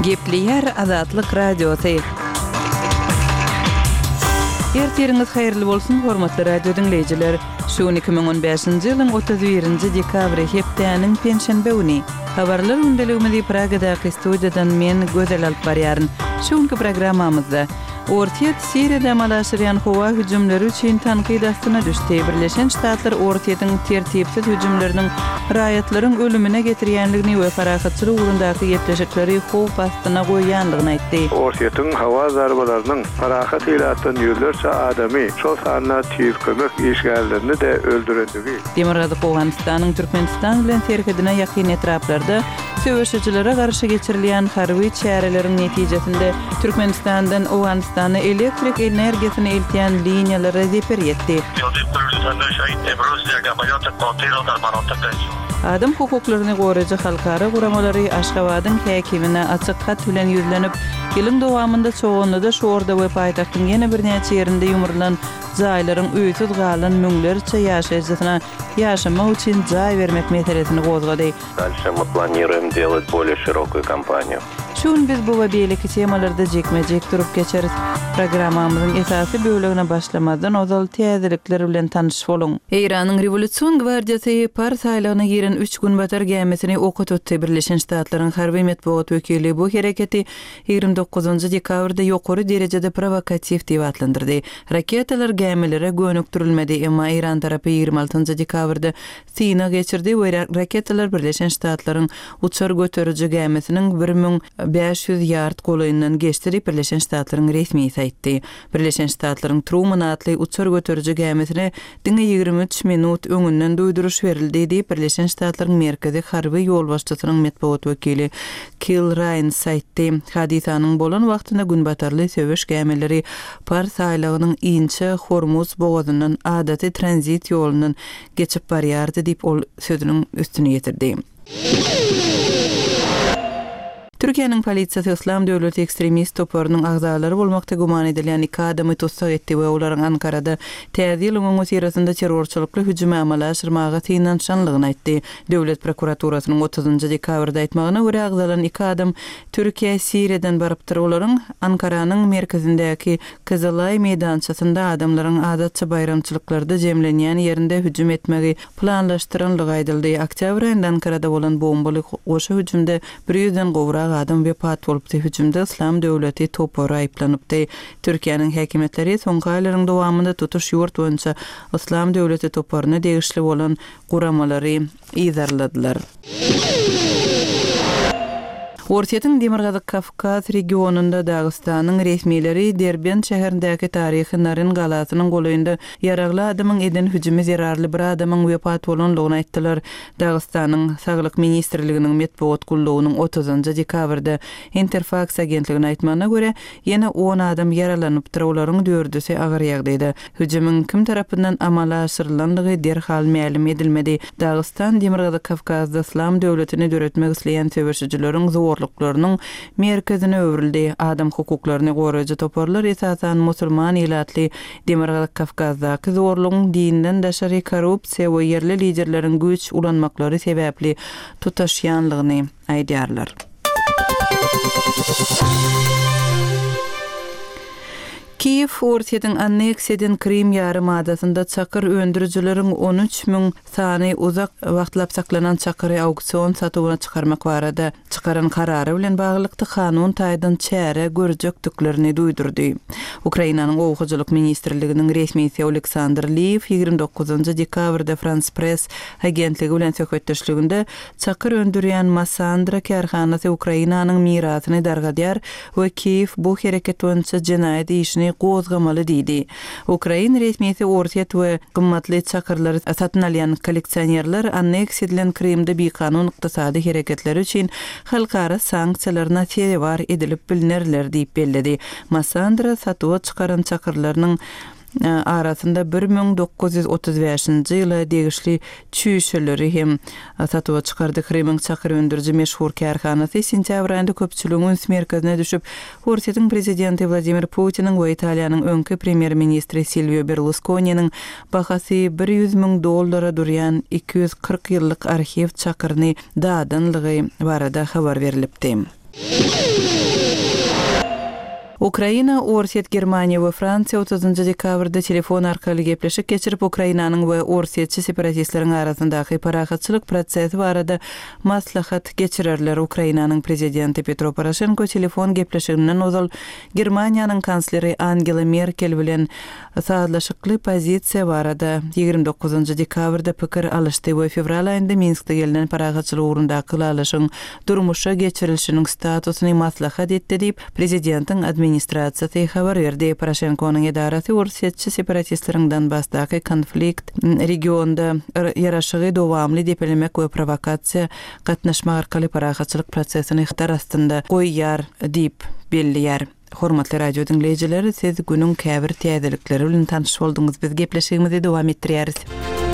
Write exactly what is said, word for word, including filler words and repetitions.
Gepliyer Azatlyk Radiosu. Ertiriňiz haýyrly bolsun hormatly radio dinleýijiler. Şu iki bin on beşinji ýylyň otuz birinji dekabry hepdeniň penşenbe güni. Habarlar gündeligimizi Pragadaky studiýadan men Gözel alyp barýaryn. Şuňky programmamyzda Ortiýet Siriýada malaşyrýan howa hüjümleri üçin tanqid astyna düşdi. Birleşen Ştatlar Ortiýetyň tertipsiz hüjümleriniň raýatlaryň ölümine getirýänligini we parahatçylyk ugrundaky ýetleşikleri howp astyna goýýanlygyny aýtdy. Ortiýetyň hawa zarbalarynyň parahat ýaratdan ýüzlerçe adamy şol sanyna tüýüp kömek işgärlerini de öldürendigi. Demirgazyk Owganystanyň Türkmenistan bilen terhedine ýakyn etraplarda söwüşçilere garşy geçirilýän harby çäreleriň netijesinde Türkmenistandan Owganystana elektrik energiýasyny eltýän liniýalary zeper ýetdi. Adam hukuklaryny goraýjy halkara guramalary Aşgabatyň häkimine açyk hat bilen ýüzlenip, ýylyň dowamında çoğunlyda şu orda we paýtagtyň ýene bir näçe ýerinde ýumrulan jaýlaryň öýsüz galan müňlerçe ýaşaýjysyna ýaşamak üçin jaý bermek meselesini gozgady. Дальше мы планируем делать более широкую кампанию. Şun biz bu we beýleki temalarda jekmejek durup geçeriz. Programmamyzyň esasy bölügine başlamadan ozal täzelikler bilen tanyş bolun. Eýranyň Revolýusiýon Gwardiýasy partiýalygyna giren üç gün batar gämesini okutdy. Birleşen Ştatlaryň harby medeniýet wekili bu hereketi ýygrimi dokuzunji dekabrda ýokary derejede provokativ diýip atlandyrdy. Raketalar gämelere gönükdirilmedi, emma Iran tarapy ýygrimi altynji dekabrda syna geçirdi we raketalar Birleşen Ştatlaryň uçar göteriji gämesiniň bir miň beş ýüz ýard golaýyndan geçdirip Birleşen Ştatlaryň resmi saýtdy. Birleşen Ştatlaryň Truman atly uçar göteriji gämesine diňe ýygrimi üç minut öňünden duýduruş berildi diýip Birleşen Ştatlaryň merkezi harby ýol başçysynyň medeniýet wekili Kill Ryan saýtdy. Hadisanyň bolan wagtynda günbatarly söwüş gämeleri partiýalygynyň inçe Hormuz boğazyndan adaty tranzit ýolundan geçip barýardy diýip ol sözüniň üstüne ýetirdi. Türkiýanyň polisiýasy İslam döwleti ekstremist toparynyň agzalary bolmakda guman edilen iki adamy tutsak etdi we olaryň Ankarada täze ýylyň öňüsirasynda terrorçylykly hüjüm amalaşyrmaga synanşanlygyny aýtdy. Döwlet prokuraturasynyň otuzunji dekabrda aýtmagyna görä agzalan iki adam Türkiýe Siriýadan barypdyr. Olaryň Ankaranyň merkezindäki Kızılay meýdançasynda adamlaryň adatça bayramçylyklarda jemlenýän ýerinde hüjüm etmegi planlaşdyranlygy aýdyldy. Oktyabr aýynda Ankarada bolan bombaly goşa hüjümde bir ýüzden gowra adam wepat bolupdy. Hüjümde İslam döwleti topary aýplanypdy. Türkiýanyň häkimetleri soňky aýlaryň dowamında tutuş ýurt boýunça İslam döwleti toparyna degişli bolan guramalary ýazarladylar. Ortiýetyň Demirgazyk Kafkaz regionunda Dagystanyň resmileri Derbent şäherindäki taryhy Narin galasynyň golaýynda ýaragly adamyň eden hüjümi zerarly bir adamyň wepat bolanlygyny aýtdylar. Dagystanyň Saglyk ministrliginiň medeniýet gullugynyň otuzunji dekabrda Interfax agentligine aýtmagyna görä ýene on adam yaralanypdyr. Olaryň dördüsi agyr ýagdaýda. Hüjümiň kim tarapyndan amala aşyrylanlygy derhal ma'lum edilmedi. Dagestan Demirgazyk Kafkazda İslam döwletini döretmek isleýän söwüşçileriň zorluklarynyň merkezine öwrildi. Adam hukuklaryny goraýjy toparlar esasan musulman ýylatly Demirgazyk Kafkazdaky zorlugyň dinden daşary korrupsiýa we ýerli liderleriň güç ulanmaklary sebäpli tutaşýanlygyny aýdýarlar. Kiýew Ortiýetyň anneksiýadan Krim ýarymadasyna çakyr öndürjüleriň on üç miň sany uzak wagtlap saklanan çakyry auksion satuwyna çykarmak barada çykaran karary bilen baglykdy kanun taýdan çäre görjekdiklerini duýdurdy. Ukrainanyň Owguçylyk ministrliginiň resmisi Oleksandr Liev ýygrimi dokuzunji dekabrda France Press agentligi bilen söhbetdeşliginde çakyr öndürýän Massandra karhanasy Ukrainanyň mirasyny dargadýar we Kiýew bu hereket boýunça jenaýat işini gozgamaly diýdi. Ukraina resmiýeti Ortiýet we gymmatly çakyrlary satyn alýan kolleksionerler anneksiýa edilen Krimde bikanun ykdysady hereketleri üçin halkara sanksiýalaryna täwir edilip bilinirler diýip belledi. Massandra satuwa çykaran çakyrlarynyň arasında bir miň dokuz ýüz otuz beşinji ýyly degişli çüýşeleri hem satuwa çykardy. Kremň çakyr öndürji meşhur karhanasy sentýabr aýynda köpçüligiň merkezine düşüp, Ortiýetyň prezidenti Vladimir Putiniň we Italiýanyň öňki premier ministri Silvio Berlusconi'niň bahasy bir ýüz miň dollara durýan iki ýüz kırk ýyllyk arxiv çakyryny dadanlygy barada habar berilipdi. Ukraina, Orset, Germaniya we Fransiya otuzunçy dekabrda telefon arkaly gepleşik geçirip Ukrainanyň we Orsetçi separatistleriň arasyndaky parahatçylyk prosesi barada maslahat geçirerler. Ukrainanyň prezidenti Petro Poroshenko telefon gepleşiginden ozal Germaniýanyň kansleri Angela Merkel bilen saatlaşykly pozisiýa barada ýygrimi dokuzunçy dekabrda pikir alışdy we fevral aýynda Minskde gelinen parahatçylyk ugrundaky alyşyň durmuşa geçirilişiniň statusyny maslahat etdi diýip prezidentiň administrasiýasy habar berdi. Poroshenkonyň edarasy Orsetçi separatistleriň Donbassdaky konflikt regionda ýaraşygy dowamly diýip bilmek we provokasiýa gatnaşma arkaly parahatçylyk prosesini ihtar astynda goýýar diýip belliýär. Hormatly radio dinleýijileri, siz günüň käbir täzelikleri bilen tanış boldyňyz. Biz gepleşigimizi dowam etdirýäris.